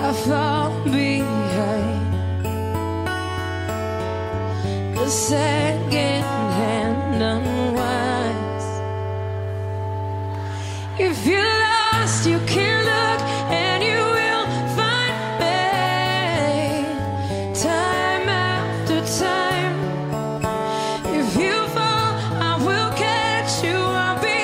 I fall behind the second-hand unwise. If you're lost, you can look and you will find me. Time after time. If you fall, I will catch you. I'll be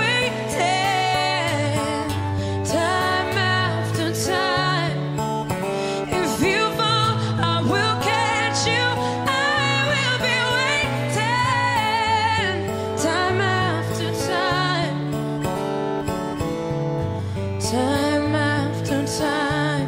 waiting. Time after time. If you fall, I will catch you. I will be waiting. Time after time. Time after time.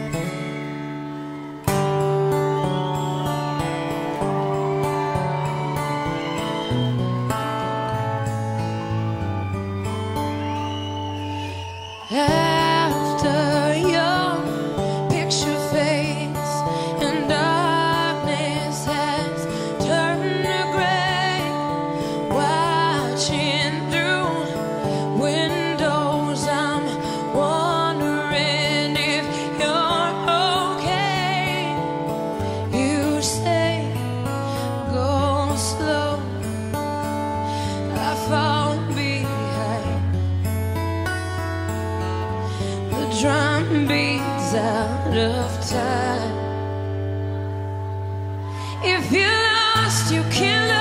After your picture fades and darkness has turned to gray, watching through windows, I'm wondering if you're okay. You say, go slow. I fall behind. The drum beats out of time. If you're lost, you can look